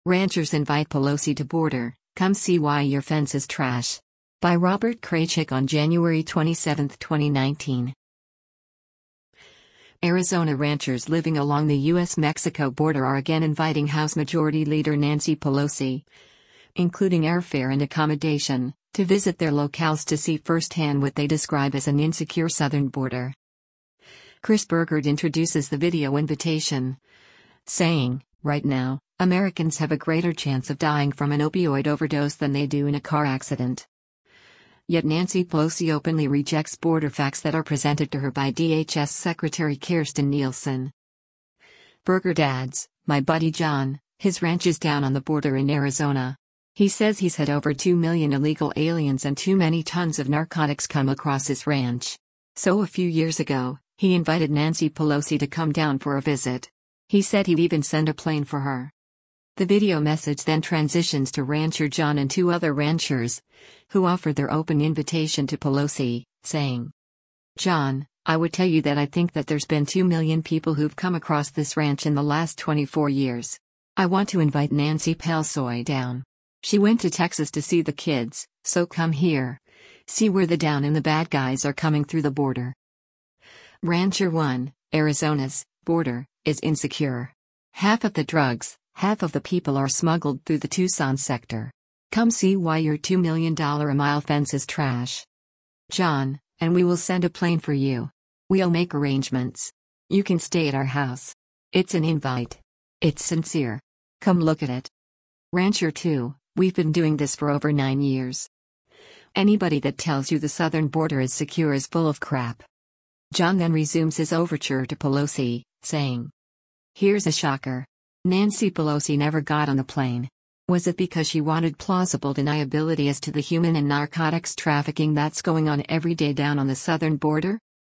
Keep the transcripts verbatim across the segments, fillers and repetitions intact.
Ranchers invite Pelosi to border, come see why your fence is trash. By Robert Kraychik on January twenty-seventh, twenty nineteen. Arizona ranchers living along the U S Mexico border are again inviting House Majority Leader Nancy Pelosi, including airfare and accommodation, to visit their locales to see firsthand what they describe as an insecure southern border. Chris Burgard introduces the video invitation, saying, "Right now, Americans have a greater chance of dying from an opioid overdose than they do in a car accident." Yet Nancy Pelosi openly rejects border facts that are presented to her by D H S Secretary Kirstjen Nielsen. Burgard adds, "My buddy John, his ranch is down on the border in Arizona. He says he's had over two million illegal aliens and too many tons of narcotics come across his ranch. So a few years ago, he invited Nancy Pelosi to come down for a visit. He said he'd even send a plane for her." The video message then transitions to rancher John and two other ranchers, who offered their open invitation to Pelosi, saying, "John, I would tell you that I think that there's been two million people who've come across this ranch in the last twenty-four years. I want to invite Nancy Pelosi down. She went to Texas to see the kids, so come here. See where the down and the bad guys are coming through the border." Rancher one, Arizona's border is insecure. Half of the drugs, half of the people are smuggled through the Tucson sector. Come see why your two million dollars a mile fence is trash. John, and we will send a plane for you. We'll make arrangements. You can stay at our house. It's an invite. It's sincere. Come look at it. Rancher two, we've been doing this for over nine years. Anybody that tells you the southern border is secure is full of crap. John then resumes his overture to Pelosi, saying, "Here's a shocker. Nancy Pelosi never got on the plane. Was it because she wanted plausible deniability as to the human and narcotics trafficking that's going on every day down on the southern border?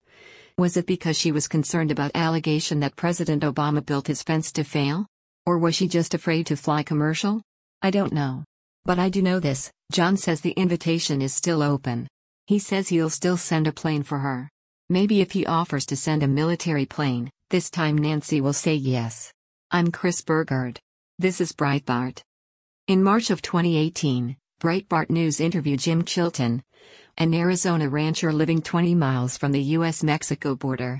Was it because she was concerned about allegation that President Obama built his fence to fail? Or was she just afraid to fly commercial? I don't know. But I do know this, John says the invitation is still open. He says he'll still send a plane for her. Maybe if he offers to send a military plane, this time Nancy will say yes." I'm Chris Burgard. This is Breitbart. In March of twenty eighteen, Breitbart News interviewed Jim Chilton, an Arizona rancher living twenty miles from the U S Mexico border.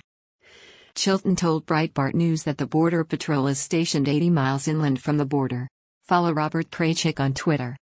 Chilton told Breitbart News that the Border Patrol is stationed eighty miles inland from the border. Follow Robert Kraychik on Twitter.